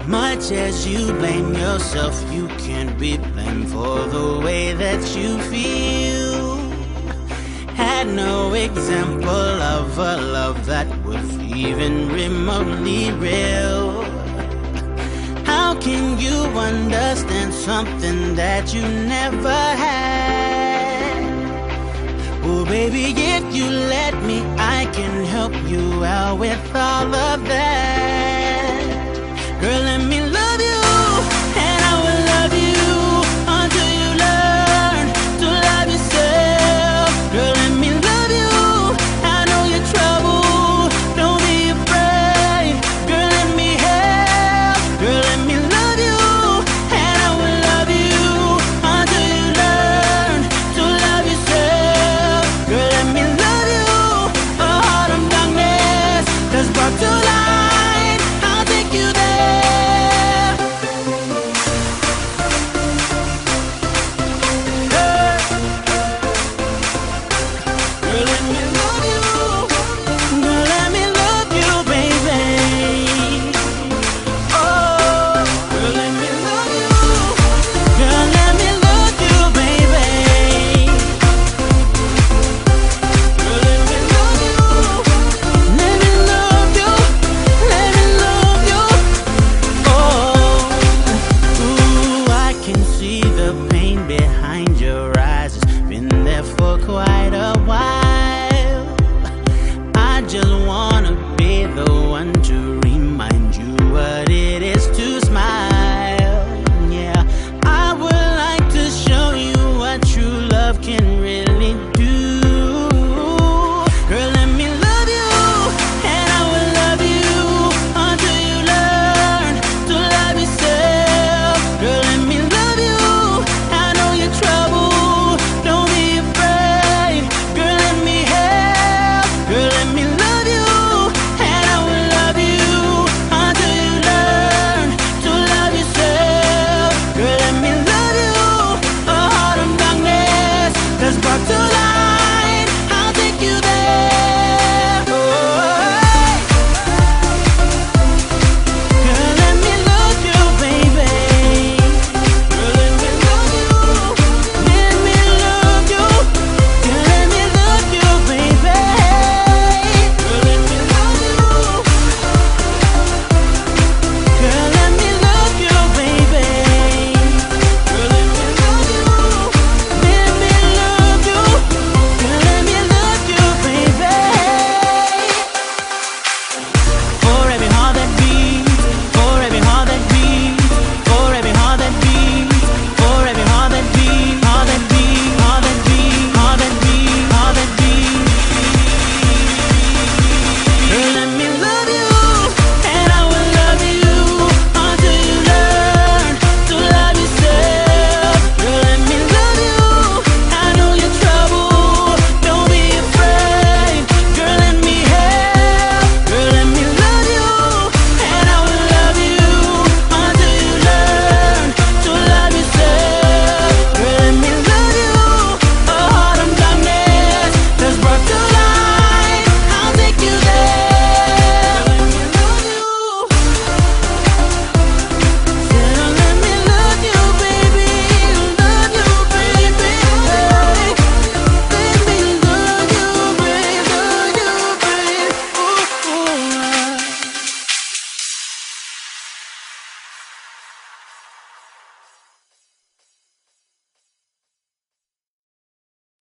Much as you blame yourself, you can't be blamed for the way that you feel. Had no example of a love that was even remotely real. How can you understand something that you never had? Oh baby, if you let me, I can help you out with all of that. Girl, let me love you, and I will love you until you learn to love yourself. Girl, let me love you, I know you're trouble, don't be afraid. Girl, let me help. Girl, let me love you, and I will love you until you learn to love yourself. Girl, let me love you, a heart of darkness that's brought to light. I'll take you there. For quite a while, I just wanna be the one to remind you what it is